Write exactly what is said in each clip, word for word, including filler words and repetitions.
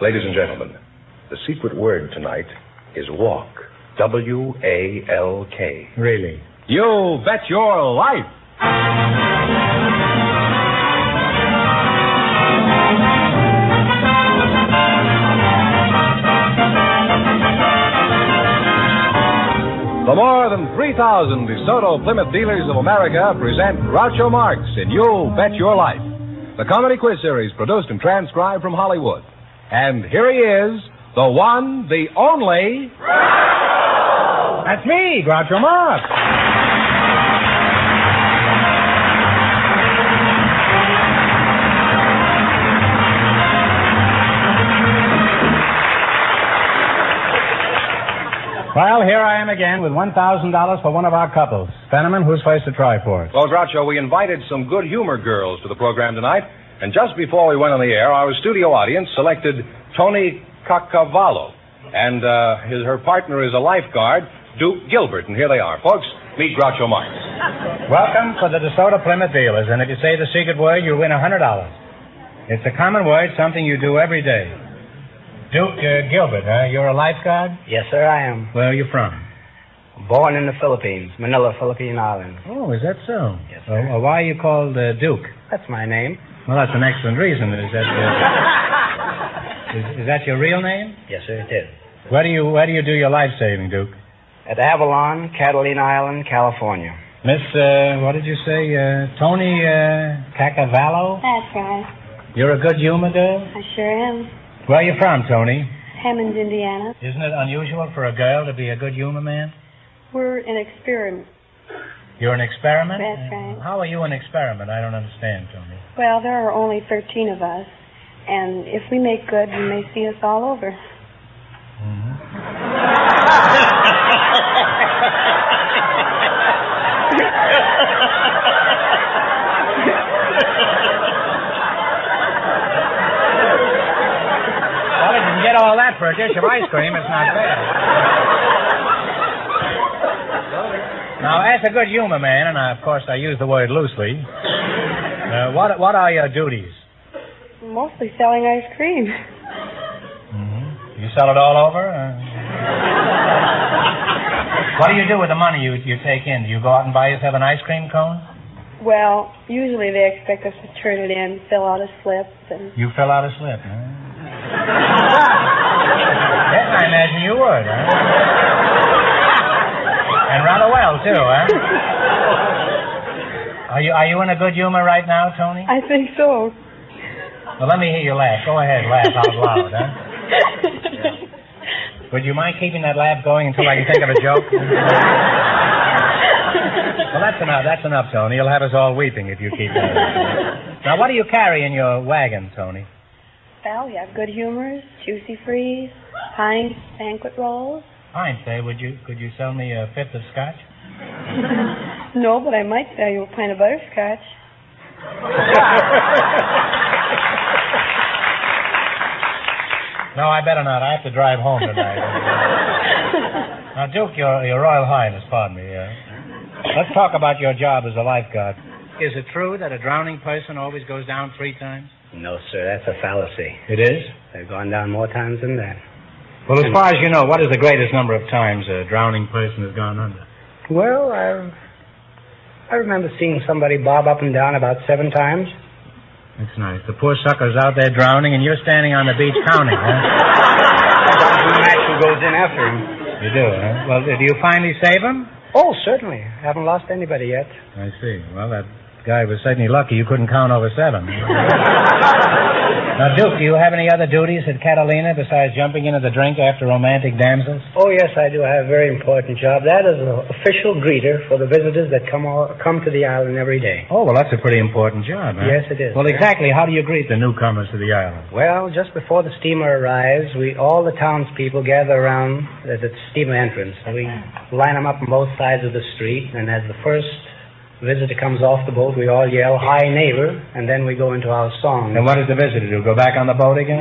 Ladies and gentlemen, the secret word tonight is walk. W A L K. Really? You bet your life. The more than three thousand DeSoto Plymouth dealers of America present Groucho Marx in You Bet Your Life, the comedy quiz series produced and transcribed from Hollywood. And here he is, the one, the only... Groucho! That's me, Groucho Marx. Well, here I am again with one thousand dollars for one of our couples. Fenneman, who's first to try for it? Well, Groucho, we invited some good humor girls to the program tonight, and just before we went on the air, our studio audience selected Tony Cacavallo, and uh, his, her partner is a lifeguard, Duke Gilbert, and here they are. Folks, meet Groucho Marx. Welcome for the DeSoto Plymouth dealers, and if you say the secret word, you'll win one hundred dollars. It's a common word, something you do every day. Duke uh, Gilbert, huh? You're a lifeguard? Yes, sir, I am. Where are you from? Born in the Philippines, Manila, Philippine Islands. Oh, is that so? Yes, sir. Uh, why are you called uh, Duke? That's my name. Well, that's an excellent reason. Is that uh, is, is that your real name? Yes, sir, it is. Where do you Where do you do your life saving, Duke? At Avalon, Catalina Island, California. Miss, uh, what did you say? Uh, Tony uh, Cacavallo? That's right. You're a good humor girl? I sure am. Where are you from, Tony? Hammond, Indiana. Isn't it unusual for a girl to be a good humor man? We're an experiment. You're an experiment? That's right. Uh, how are you an experiment? I don't understand, Tony. Well, there are only thirteen of us, and if we make good, you may see us all over. Mm-hmm. Get all that for a dish of ice cream. It's not bad. Now, as a good humor man, and I, of course I use the word loosely, uh, what what are your duties? Mostly selling ice cream. Mm-hmm. You sell it all over? Uh... What do you do with the money you you take in? Do you go out and buy yourself an ice cream cone? Well, usually they expect us to turn it in, fill out a slip, and... You fill out a slip, huh? Yes, I imagine you would, huh? And rather well, too, huh? Are you are you in a good humor right now, Tony? I think so. Well, let me hear you laugh. Go ahead, laugh out loud, huh? Yeah. Would you mind keeping that laugh going until I can think of a joke? Well, that's enough. That's enough, Tony. You'll have us all weeping if you keep that. Now, what do you carry in your wagon, Tony? Well, we have good humors, juicy freeze, pint, banquet rolls. Fine, say, would you could you sell me a fifth of scotch? No, but I might sell you a pint of butterscotch. No, I better not. I have to drive home tonight. Now, Duke, your your Royal Highness, pardon me. Uh, let's talk about your job as a lifeguard. Is it true that a drowning person always goes down three times? No, sir, that's a fallacy. It is? They've gone down more times than that. Well, as far as you know, what is the greatest number of times a drowning person has gone under? Well, I, I remember seeing somebody bob up and down about seven times. That's nice. The poor sucker's out there drowning, and you're standing on the beach counting, huh? Jonathan Maxwell goes in after him. You do, huh? Well, do you finally save him? Oh, certainly. Haven't lost anybody yet. I see. Well, that guy was certainly lucky you couldn't count over seven. Now, Duke, do you have any other duties at Catalina besides jumping into the drink after romantic damsels? Oh, yes, I do. I have a very important job. That is an official greeter for the visitors that come all, come to the island every day. Oh, well, that's a pretty important job, huh? Yes, it is. Well, exactly how do you greet the newcomers to the island? Well, just before the steamer arrives, we all the townspeople gather around at the steamer entrance. We line them up on both sides of the street, and as the first visitor comes off the boat, we all yell, "Hi, neighbor," and then we go into our song. And what does the visitor do, go back on the boat again?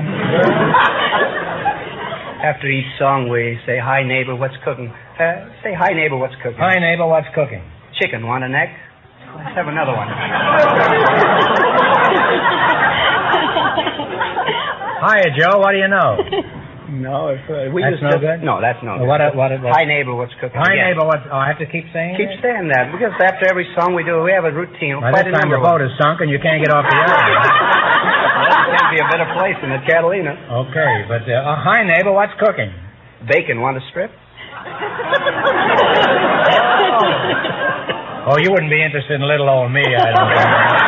After each song, we say, "Hi, neighbor, what's cooking?" Uh, say, "Hi, neighbor, what's cooking?" Hi, neighbor, what's cooking? Chicken. Want a neck? Let's have another one. Hiya, Joe. What do you know? No, if, uh, we That's used no to... good? No, that's no good. What, what, what, Hi, neighbor, what's cooking? Hi, Yes. neighbor. What? Oh, I have to keep saying Keep it? saying that, because after every song we do, we have a routine. Well, Quite this a time number the of boat is sunk and you can't get off the Well, island. there can't be a better place than the Catalina. Okay, but, uh, uh, hi, neighbor. What's cooking? Bacon, want a strip? Oh, you wouldn't be interested in little old me, I don't think.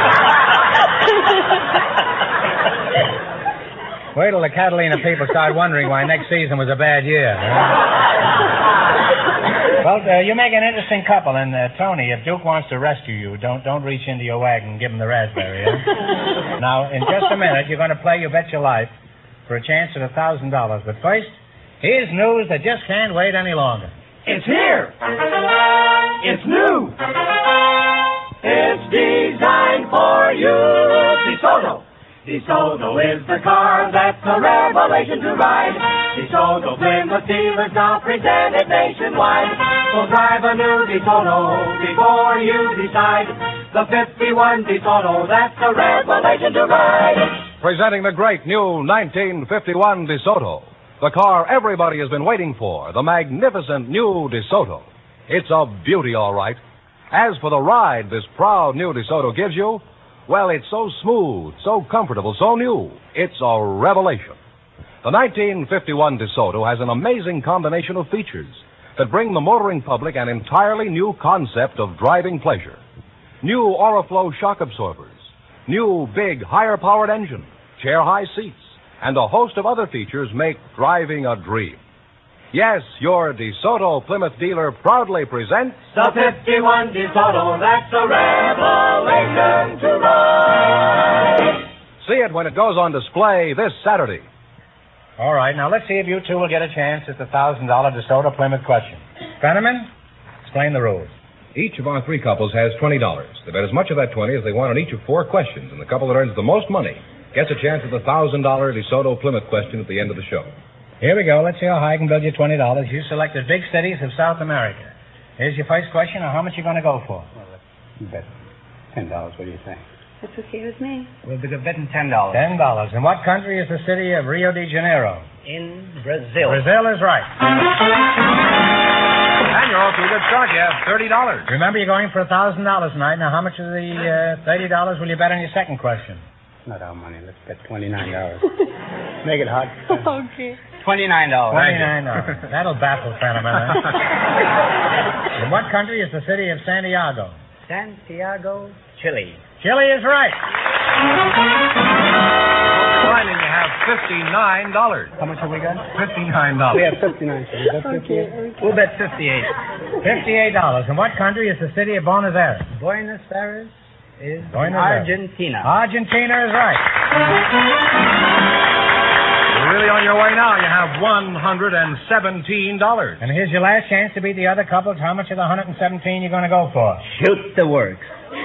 Wait till the Catalina people start wondering why next season was a bad year. Huh? Well, uh, you make an interesting couple, and uh, Tony, if Duke wants to rescue you, don't don't reach into your wagon and give him the raspberry. Huh? Now, in just a minute, you're going to play You Bet Your Life for a chance at a thousand dollars. But first, here's news that just can't wait any longer. It's here. It's new. It's designed for you. DeSoto. DeSoto is the car that's a revelation to ride. DeSoto Plymouth dealers now presented nationwide. So drive a new DeSoto before you decide. The fifty-one DeSoto, that's a revelation to ride. Presenting the great new nineteen fifty-one DeSoto. The car everybody has been waiting for. The magnificent new DeSoto. It's a beauty, all right. As for the ride this proud new DeSoto gives you, well, it's so smooth, so comfortable, so new. It's a revelation. The nineteen fifty-one DeSoto has an amazing combination of features that bring the motoring public an entirely new concept of driving pleasure. New Oriflow shock absorbers, new big, higher-powered engine, chair-high seats, and a host of other features make driving a dream. Yes, your DeSoto Plymouth dealer proudly presents The fifty-one DeSoto, that's a revelation to ride. See it when it goes on display this Saturday. All right, now let's see if you two will get a chance at the one thousand dollars DeSoto Plymouth question. Fenneman, explain the rules. Each of our three couples has twenty dollars. They bet as much of that twenty as they want on each of four questions, and the couple that earns the most money gets a chance at the one thousand dollars DeSoto Plymouth question at the end of the show. Here we go. Let's see how high I can build you twenty dollars. You selected big cities of South America. Here's your first question. Now, how much are you going to go for? You bet ten dollars, what do you think? That's okay with me. We'll be betting ten dollars. Ten dollars. In what country is the city of Rio de Janeiro? In Brazil. Brazil is right. And you're off to a good start. You have thirty dollars. Remember, you're going for a thousand dollars tonight. Now, how much of the uh, thirty dollars will you bet on your second question? Not our money. Let's bet twenty-nine dollars. Make it hot. Okay. twenty-nine dollars. Twenty-nine dollars. That'll baffle Fenneman. Huh? In what country is the city of Santiago? Santiago, Chile. Chile is right. Fine, and you have fifty-nine dollars. How much have we got? fifty-nine We dollars. have fifty-nine. So we bet fifty-eight. Okay, okay. We'll bet fifty-eight. Fifty-eight dollars. In what country is the city of Buenos Aires? Buenos Aires is Buenos Aires. Argentina. Argentina is right. You're really on your way now. You have one hundred seventeen dollars. And here's your last chance to beat the other couples. How much of the one hundred seventeen you're going to go for? Shoot the works.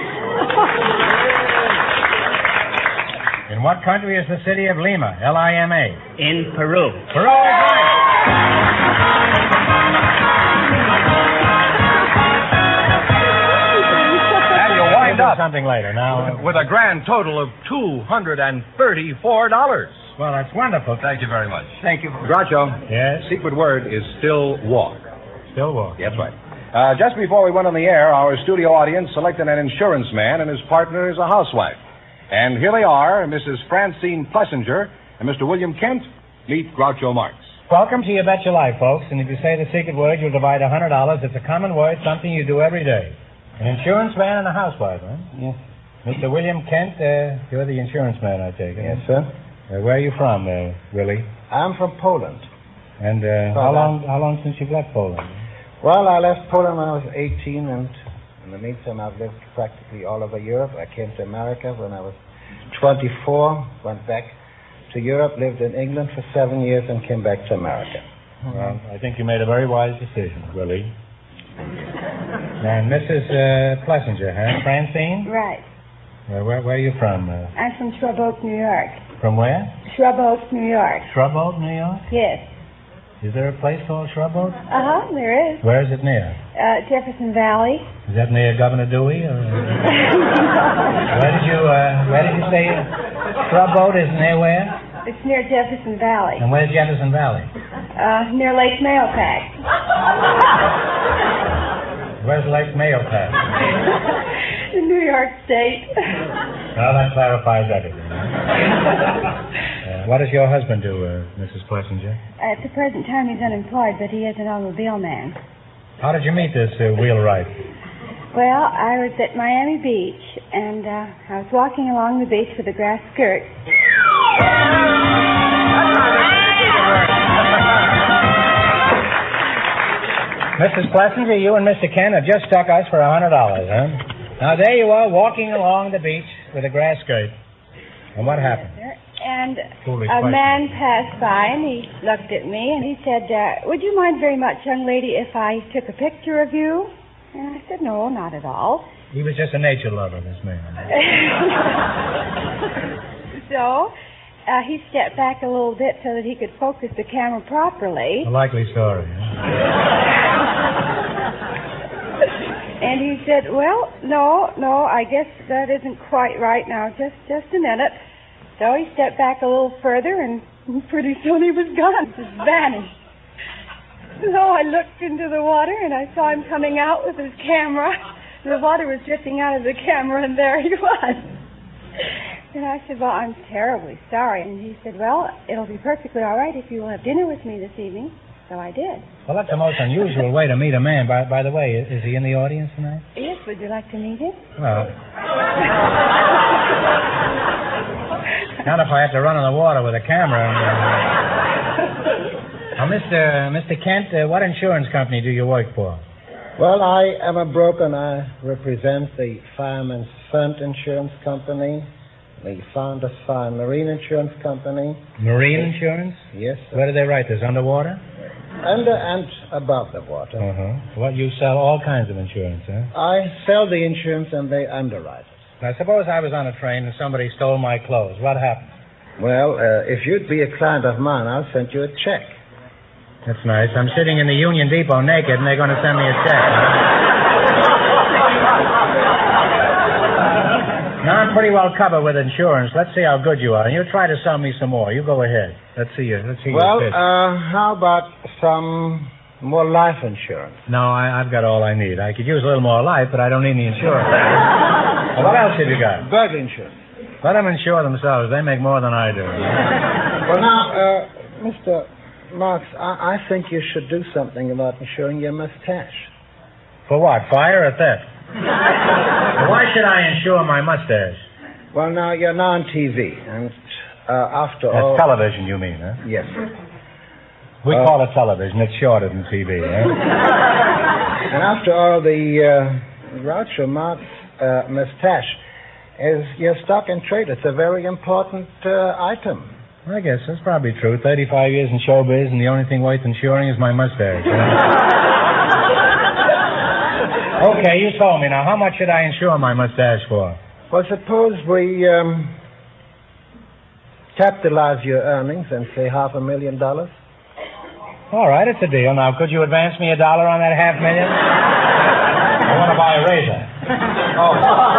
In what country is the city of Lima? L I M A. In Peru. Peru is right. And you wind We'll do up something later. Now, with a grand total of two hundred thirty-four dollars. well, that's wonderful. Thank you very much. Thank you. Groucho, Yes, secret word is still walk. still walk. That's right. Uh, just before we went on the air, our studio audience selected an insurance man, and his partner is a housewife. And here they are, Missus Francine Plessinger and Mister William Kent. Meet Groucho Marx. Welcome to You Bet Your Life, folks. And if you say the secret word, you'll divide one hundred dollars. It's a common word, something you do every day. An insurance man and a housewife, huh? Yes. Mister William Kent, uh, you're the insurance man, I take it. Yes, sir. Uh, where are you from, uh, Willie? I'm from Poland. And uh, how long how long since you've left Poland? Well, I left Poland when I was eighteen, and in the meantime, I've lived practically all over Europe. I came to America when I was twenty-four, went back to Europe, lived in England for seven years, and came back to America. Well, I think you made a very wise decision, Willie. And Missus Uh, Plessinger, huh? Francine? Right. Uh, where, where are you from? Uh, I'm from Shrub Oak, New York. from where? Shrub Oak, New York. Shrub Oak, New York? Yes. Is there a place called Shrub Oak? Uh-huh, there is. Where is it near? Uh, Jefferson Valley. Is that near Governor Dewey? Or... where did you uh, Where did you say Shrub Oak is near where? It's near Jefferson Valley. And where's Jefferson Valley? Uh, near Lake Mahopac. Where's Lake Mahopac? In New York State. Well, that clarifies everything. uh, what does your husband do, uh, Missus Plessinger? At the present time, he's unemployed, but he is an automobile man. How did you meet this uh, wheelwright? Well, I was at Miami Beach, and uh, I was walking along the beach with a grass skirt. Missus Plessinger, you and Mister Kent have just stuck us for a hundred dollars, huh? Now, there you are, walking along the beach with a grass skirt. And what happened? And Foolish a question. man passed by, and he looked at me, and he said, uh, would you mind very much, young lady, if I took a picture of you? And I said, no, not at all. He was just a nature lover, this man. So, uh, he stepped back a little bit so that he could focus the camera properly. A likely story, huh? And he said, well, no, no, I guess that isn't quite right now. Just just a minute. So he stepped back a little further, and pretty soon he was gone. Just vanished. So I looked into the water, and I saw him coming out with his camera. The water was dripping out of the camera, and there he was. And I said, well, I'm terribly sorry. And he said, well, it'll be perfectly all right if you will have dinner with me this evening. So I did. Well, that's the most unusual way to meet a man. By, by the way, is, is he in the audience tonight? Yes, would you like to meet him? Well... Not if I have to run on the water with a camera. Now, Mister Mister Kent, uh, what insurance company do you work for? Well, I am a broker, and I represent the Fireman's Fund Insurance Company, the Founders Fire and Marine Insurance Company. Marine insurance? Yes, sir. Where do they write this? Underwater? Under and above the water. Uh-huh. Well, you sell all kinds of insurance, huh? I sell the insurance, and they underwrite it. Now, suppose I was on a train and somebody stole my clothes. What happened? Well, uh, if you'd be a client of mine, I'll send you a check. That's nice. I'm sitting in the Union Depot naked, and they're going to send me a check. Now, I'm pretty well covered with insurance. Let's see how good you are. And you try to sell me some more. You go ahead. Let's see your, let's see Well, your pitch. uh, how about some more life insurance? No, I, I've got all I need. I could use a little more life, but I don't need any insurance. Well, what else have you got? Bird insurance. Let them insure themselves. They make more than I do. Well, now, uh, Mister Marks, I, I think you should do something about insuring your mustache. For what? Fire or theft? Why should I insure my mustache? Well, now, you're now on T V, and uh, after That's all... television, you mean, huh? Yes. We Uh, call it television. It's shorter than T V, huh? And after all, the uh, Groucho Marx uh, mustache is your stock and trade. It's a very important uh, item. I guess that's probably true. thirty-five years in showbiz, and the only thing worth insuring is my mustache. Okay, you told me. Now, how much should I insure my mustache for? Well, suppose we um, capitalize your earnings and say half a million dollars. All right, it's a deal. Now, could you advance me a dollar on that half million? I want to buy a razor. Oh.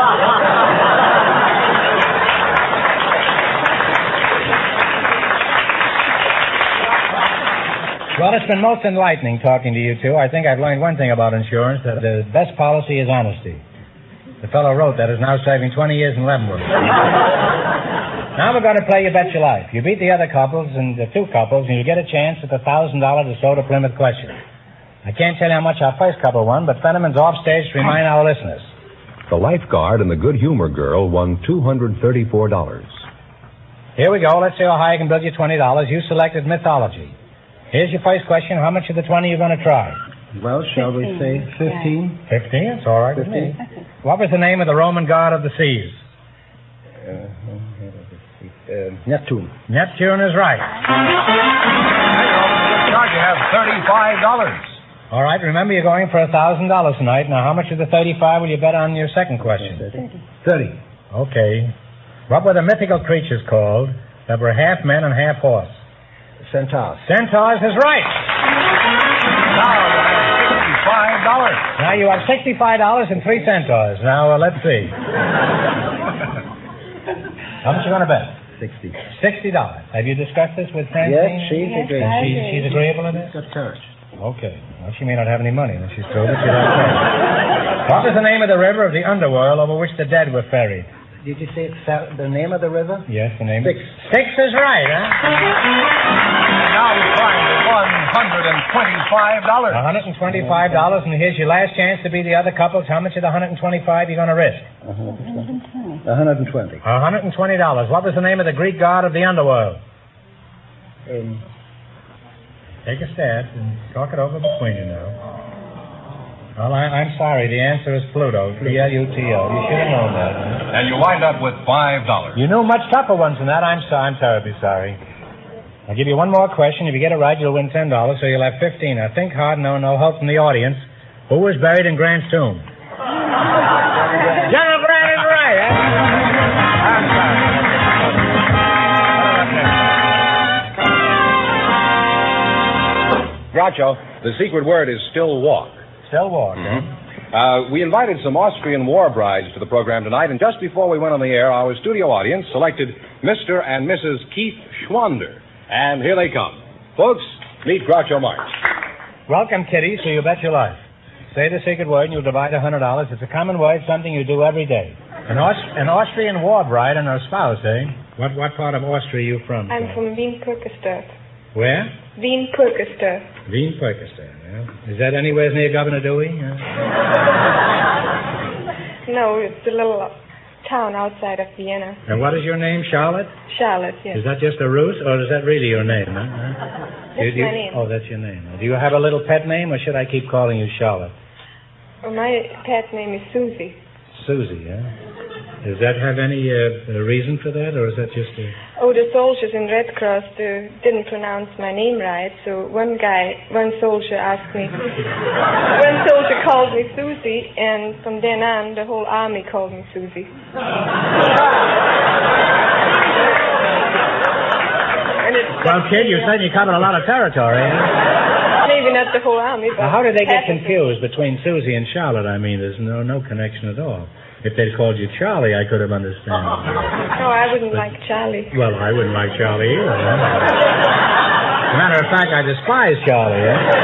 Well, it's been most enlightening talking to you two. I think I've learned one thing about insurance, that the best policy is honesty. The fellow wrote that is now serving twenty years in Leavenworth. Now we're going to play You Bet Your Life. You beat the other couples and the two couples, and you get a chance at the one thousand dollars DeSoto Plymouth question. I can't tell you how much our first couple won, but Fenneman's offstage to remind our listeners. The lifeguard and the good humor girl won two hundred thirty-four dollars. Here we go. Let's see how high I can build you twenty dollars. You selected mythology. Here's your first question. How much of the twenty are you going to try? Well, shall we say fifteen? Fifteen? That's all right with me. fifteen. What was the name of the Roman god of the seas? Uh, uh, Neptune. Neptune is right. You have thirty-five dollars. All right, remember you're going for one thousand dollars tonight. Now, how much of the thirty-five will you bet on your second question? Thirty. Okay. What were the mythical creatures called that were half men and half horse? Centaurs. Centaurs is right. Now you have sixty-five dollars. Now you have sixty-five dollars and three centaurs. Now, uh, let's see. How much you going to bet? sixty. Sixty dollars. Have you discussed this with Francine? Yes, she's Yes, agreeing. I She's, agree. she's agreeable to this? Got courage. Okay. Well, she may not have any money when she's through, but she'll have courage. What was the name of the river of the underworld over which the dead were ferried? Did you say it's Sa- the name of the river? Yes, the name. Styx. Styx is right, huh? Now you find one hundred twenty-five dollars. one hundred twenty-five dollars, and here's your last chance to be the other couples. How much of the one hundred twenty-five you going to risk? one hundred twenty. one hundred twenty. one hundred twenty dollars. What was the name of the Greek god of the underworld? Um, Take a stab and talk it over between you now. Well, I, I'm sorry. The answer is Pluto. P L U T O. You should have known that. Huh? And you wind up with five dollars. You knew much tougher ones than that. I'm sorry. I'm terribly sorry. I'll give you one more question. If you get it right, you'll win ten dollars, so you'll have fifteen. Now, think hard. No, no help from the audience. Who was buried in Grant's tomb? General Grant is right. Huh? I'm sorry. Groucho, the secret word is still walk. Still walk, huh? Uh, we invited some Austrian war brides to the program tonight, and just before we went on the air, our studio audience selected Mister and Missus Keith Schwander. And here they come. Folks, meet Groucho Marx. Welcome, Kitty, so you bet your life. Say the secret word and you'll divide one hundred dollars. It's a common word, something you do every day. An, Aust- an Austrian war bride and her spouse, eh? What what part of Austria are you from? I'm son? from Wien Purkestadt. Where? Wien Purkestadt. Wien Purkestadt, yeah. Is that anywhere near Governor Dewey? Yeah. No, it's a little town outside of Vienna. And what is your name, Charlotte? Charlotte, yes. Is that just a ruse, or is that really your name? Huh? Huh? That's Do you- my name. Oh, that's your name. Do you have a little pet name, or should I keep calling you Charlotte? Well, my pet name is Susie. Susie, yeah. Does that have any uh, reason for that, or is that just a... Oh, the soldiers in Red Cross uh, didn't pronounce my name right, so one guy, one soldier asked me, one soldier called me Susie, and from then on, the whole army called me Susie. And it's Well, kid, you certainly covered a lot of territory. Huh? maybe not the whole army, but Now, how did they get half of it. confused between Susie and Charlotte? I mean, there's no no connection at all. If they'd called you Charlie, I could have understood. No, I wouldn't like Charlie. Well, I wouldn't like Charlie either. Huh? As a matter of fact, I despise Charlie.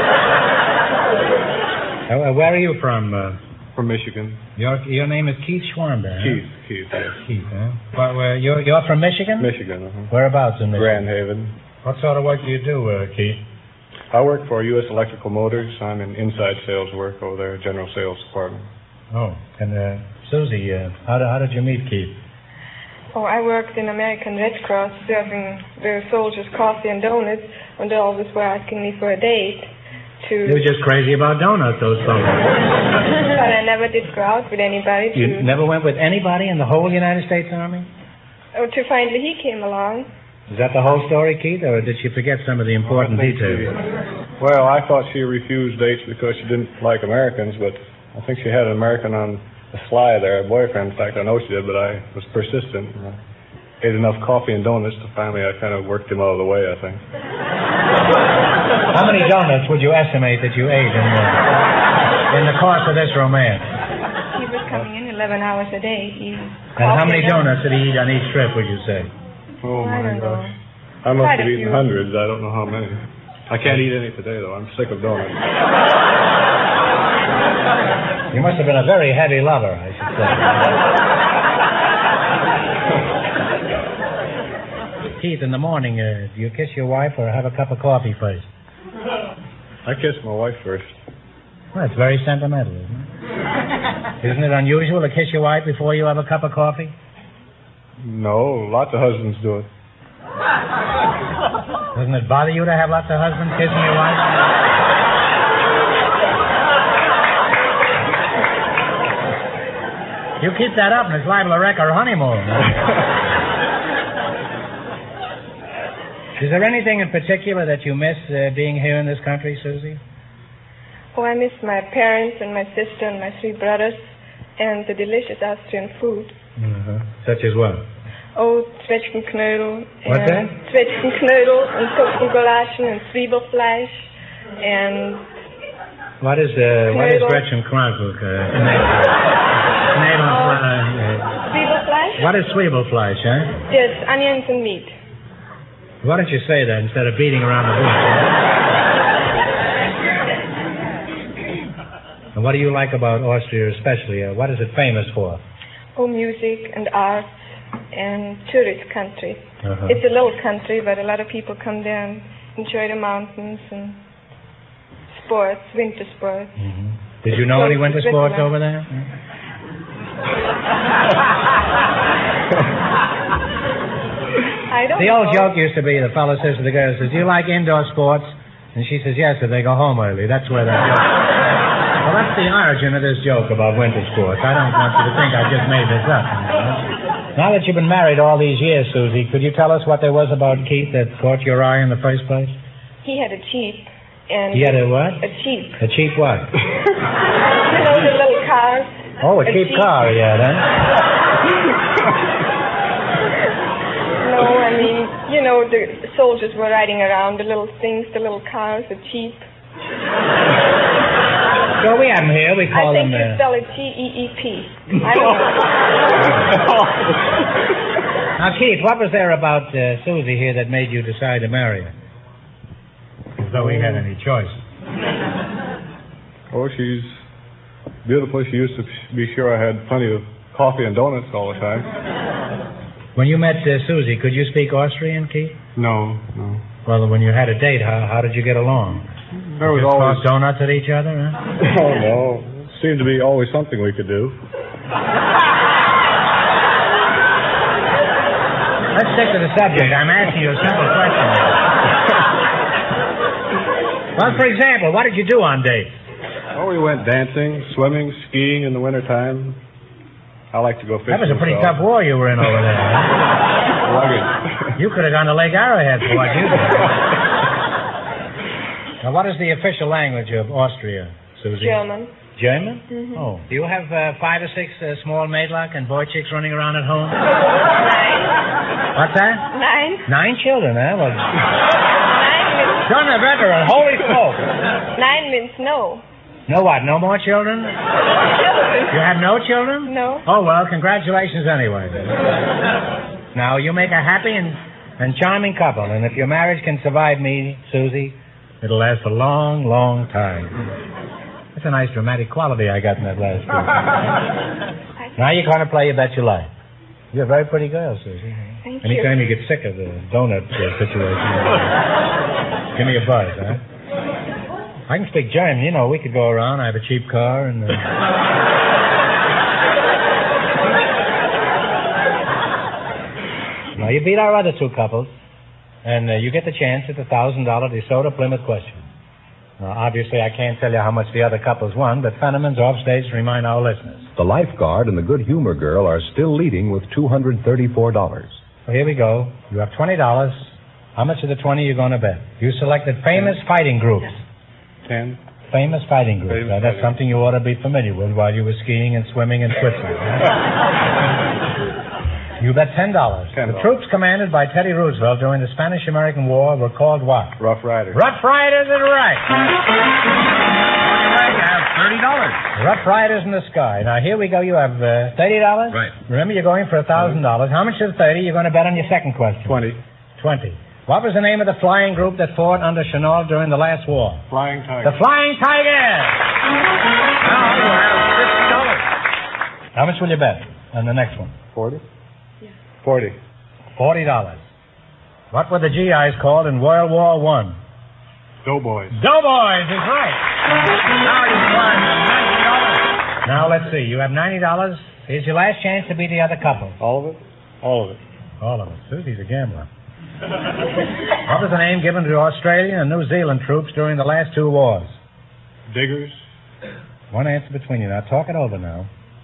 Huh? Uh, where are you from? Uh, From Michigan. your your name is Keith Schwarber. Huh? Keith, Keith, yes. Keith, huh? Well, well, you're you're from Michigan? Michigan, uh-huh. Whereabouts in Michigan? Grand Haven. What sort of work do you do, uh, Keith? I work for U S Electrical Motors. I'm in inside sales work over there, general sales department. Oh, and uh, Susie, uh, how did how did you meet Keith? Oh, I worked in American Red Cross serving the soldiers coffee and donuts, and they always were asking me for a date to... They were just crazy about donuts, those folks. But I never did go out with anybody to... You never went with anybody in the whole United States Army? Oh, to finally he came along. Is that the whole story, Keith, or did she forget some of the important I think details? she- well, I thought she refused dates because she didn't like Americans, but I think she had an American on the sly there, a boyfriend. In fact, I know she did, but I was persistent. And I ate enough coffee and donuts to finally I kind of worked him out of the way, I think. How many donuts would you estimate that you ate in the, in the course of this romance? He was coming in eleven hours a day. He And how many donuts did he eat on each trip, would you say? Oh, I my don't know. gosh. I must Quite have a eaten few. hundreds. I don't know how many. I can't eat any today, though. I'm sick of donuts. You must have been a very heavy lover, I should say. Keith, in the morning, uh, do you kiss your wife or have a cup of coffee first? I kissed my wife first. Well, it's very sentimental, isn't it? Isn't it unusual to kiss your wife before you have a cup of coffee? No, lots of husbands do it. Doesn't it bother you to have lots of husbands kissing your wife? You keep that up and it's liable to wreck our honeymoon. Is there anything in particular that you miss uh, being here in this country, Susie? Oh, I miss my parents and my sister and my three brothers and the delicious Austrian food. Uh-huh. Such as what? Oh, Zwetschgenknödel What's that? and Zwetschgenknödel and Suppengoulaschen and Zwiebelfleisch and What is uh, what is Knödel. Gretchen Kronkel? Uh, Nederlands? Uh, Zwiebelfleisch? What is Zwiebelfleisch, huh? Yes, onions and meat. Why don't you say that instead of beating around the bush? And what do you like about Austria especially? Uh, what is it famous for? Oh, music and art and tourist country. Uh-huh. It's a little country, but a lot of people come there and enjoy the mountains and sports, winter sports. Mm-hmm. Did you know any winter sports over there? I don't The old know. joke used to be, the fellow says to the girl, says, do you like indoor sports? And she says, yes, if they go home early. That's where that joke. Well, that's the origin of this joke about winter sports. I don't want you to think I just made this up. Now that you've been married all these years, Susie, could you tell us what there was about Keith that caught your eye in the first place? He had a Jeep. And He had a what? A Jeep. A cheap what? You know, the little cars. Oh, a, A cheap Jeep. car, yeah, then. No, I mean, you know, the soldiers were riding around, the little things, the little cars, a Jeep. So we have them here. We call I think them... you Uh... spell it G E E P. I don't know. Now, Keith, what was there about uh, Susie here that made you decide to marry her? As though we had any choice. Oh, she's beautiful. She used to be sure I had plenty of coffee and donuts all the time. When you met uh, Susie, could you speak Austrian, Keith? No, no. Well, when you had a date, how, how did you get along? There was Just always... toss donuts at each other, huh? Oh, no. Seemed to be always something we could do. Let's stick to the subject. I'm asking you a simple question. Well, for example, what did you do on dates? Oh, we went dancing, swimming, skiing in the wintertime. I like to go fishing. That was a pretty so. tough war you were in over there. Huh? Rugged. You could have gone to Lake Arrowhead for what you did. Now, what is the official language of Austria, Susie? German. German? Mm-hmm. Oh. Do you have uh, five or six uh, small maidluck and boy chicks running around at home? Nine. What's that? Nine. Nine children, huh? Well, Nine means, Son of veteran, holy smoke. nine means no. No what, no more children? You have no children? No. Oh, well, congratulations anyway. Now, you make a happy and, and charming couple, and if your marriage can survive me, Susie, it'll last a long, long time. That's a nice dramatic quality I got in that last piece. Now you're going to play You Bet Your Life. You're a very pretty girl, Susie. Thank Anytime you. you get sick of the donut uh, situation, give me a buzz, huh? I can speak German. You know, we could go around. I have a cheap car and... Uh... Now, you beat our other two couples, and uh, you get the chance at the one thousand dollars DeSoto Plymouth question. Now, obviously, I can't tell you how much the other couples won, but Fenneman's offstage to remind our listeners. The lifeguard and the good humor girl are still leading with two hundred thirty-four dollars. So here we go. You have twenty dollars. How much of the twenty are you going to bet? You selected famous fighting groups. Ten. Famous fighting groups. Famous Now, that's fighting. something you ought to be familiar with while you were skiing and swimming in Switzerland. You bet ten dollars. Ten The dollars. troops commanded by Teddy Roosevelt during the Spanish-American War were called what? Rough Riders. Rough Riders is right. You have thirty dollars. Rough Riders in the Sky. Now, here we go. You have uh, thirty dollars. Right. Remember, you're going for one thousand dollars. How much of the thirty you're going to bet on your second question? Twenty. twenty. What was the name of the flying group that fought under Chennault during the last war? Flying Tiger. The Flying Tigers. Now you have fifty dollars. How much will you bet on the next one? Forty? Yeah. Forty. Forty dollars. What were the G Is called in World War One? Doughboys. Doughboys is right. Now you've won ninety dollars. Now let's see. You have ninety dollars. Here's your last chance to beat the other couple. All of it? All of it. All of it. Susie's a gambler. What was the name given to Australian and New Zealand troops during the last two wars? Diggers. One answer between you. Now talk it over now.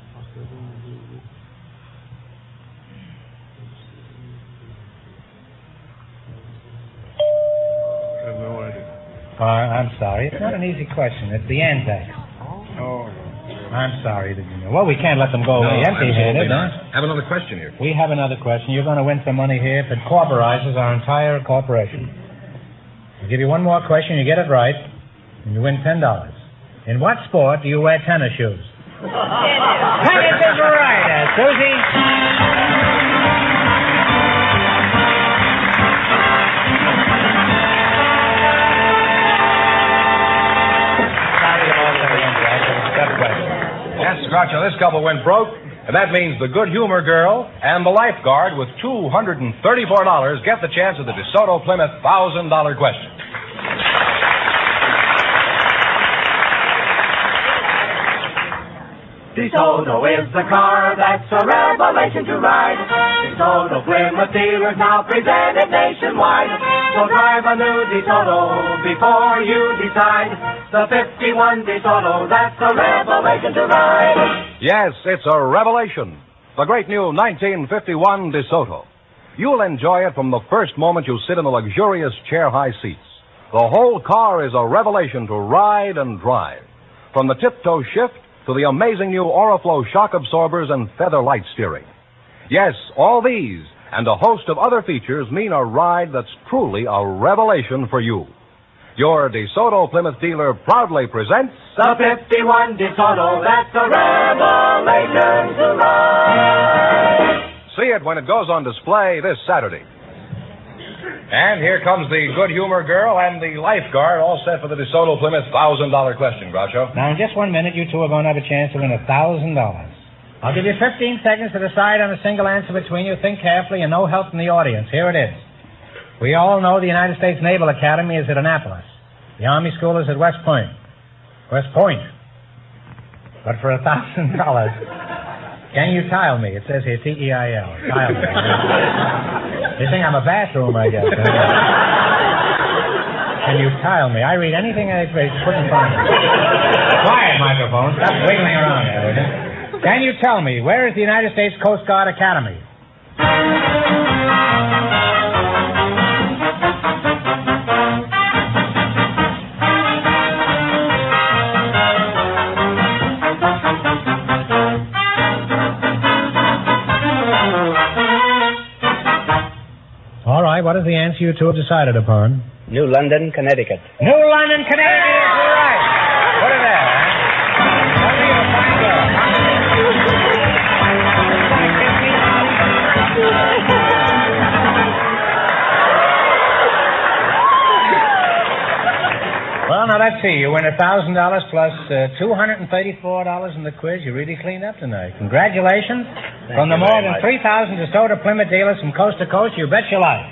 I have no idea. Uh, I'm sorry. It's not an easy question. It's the Anzacs. Oh. I'm sorry that you know. Well, we can't let them go away No, empty-handed. absolutely not. Have another question here. We have another question. You're going to win some money here if it corporizes our entire corporation. I'll give you one more question. You get it right, and you win ten dollars. In what sport do you wear tennis shoes? Tennis. Tennis is right, uh, Susie. Groucho, this couple went broke, and that means the good humor girl and the lifeguard with two hundred thirty-four dollars get the chance of the DeSoto Plymouth one thousand dollars question. DeSoto is the car that's a revelation to ride. DeSoto Plymouth dealers now presented nationwide. So drive a new DeSoto before you decide. The fifty-one DeSoto, that's a revelation to ride. Yes, it's a revelation. The great new nineteen fifty-one DeSoto. You'll enjoy it from the first moment you sit in the luxurious chair-high seats. The whole car is a revelation to ride and drive. From the tiptoe shift to the amazing new Oriflow shock absorbers and feather light steering. Yes, all these and a host of other features mean a ride that's truly a revelation for you. Your DeSoto Plymouth dealer proudly presents the fifty-one DeSoto, that's a revelation to ride. See it when it goes on display this Saturday. And here comes the good humor girl and the lifeguard, all set for the DeSoto Plymouth one thousand dollars question, Groucho. Now, in just one minute, you two are going to have a chance to win one thousand dollars. I'll give you fifteen seconds to decide on a single answer between you. Think carefully and no help from the audience. Here it is. We all know the United States Naval Academy is at Annapolis. The Army School is at West Point. West Point. But for one thousand dollars, can you tile me? It says here T E I L. Tile me. You think I'm a bathroom, I guess. Can you tile me? I read anything I put in front of me. Quiet, microphone. Stop wiggling around there, will you? Can you tell me, where is the United States Coast Guard Academy? All right, what is the answer you two have decided upon? New London, Connecticut. New London, Connecticut is right. Put it there. What are you, fine girl? Well, now let's see. You win one thousand dollars plus uh, two hundred thirty-four dollars in the quiz. You really cleaned up tonight. Congratulations. Thank From the you more very than much. three thousand DeSoto Plymouth dealers from coast to coast, you bet your life.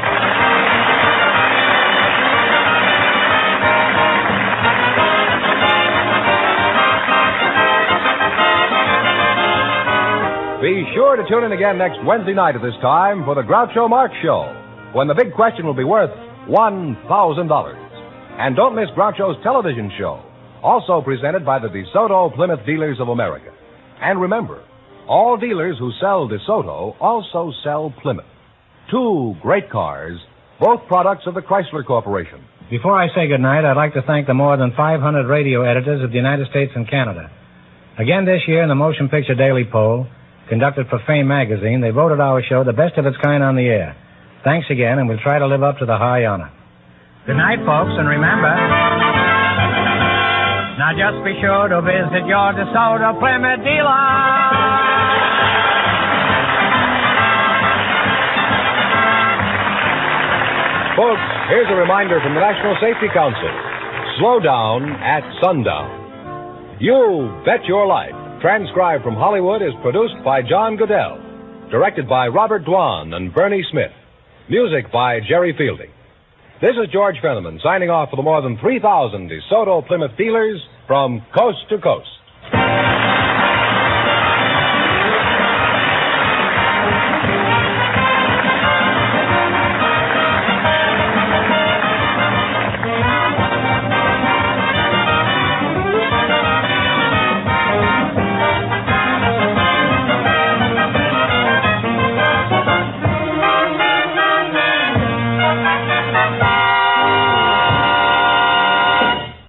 Be sure to tune in again next Wednesday night at this time for the Groucho Marx Show, when the big question will be worth one thousand dollars. And don't miss Groucho's television show, also presented by the DeSoto Plymouth Dealers of America. And remember, all dealers who sell DeSoto also sell Plymouth. Two great cars, both products of the Chrysler Corporation. Before I say goodnight, I'd like to thank the more than five hundred radio editors of the United States and Canada. Again this year in the Motion Picture Daily Poll, conducted for Fame magazine, they voted our show the best of its kind on the air. Thanks again, and we'll try to live up to the high honor. Good night, folks, and remember, now just be sure to visit your DeSoto Plymouth dealer. Folks, here's a reminder from the National Safety Council. Slow down at sundown. You Bet Your Life, transcribed from Hollywood, is produced by John Goodell. Directed by Robert Dwan and Bernie Smith. Music by Jerry Fielding. This is George Fenneman signing off for the more than three thousand DeSoto Plymouth dealers from coast to coast.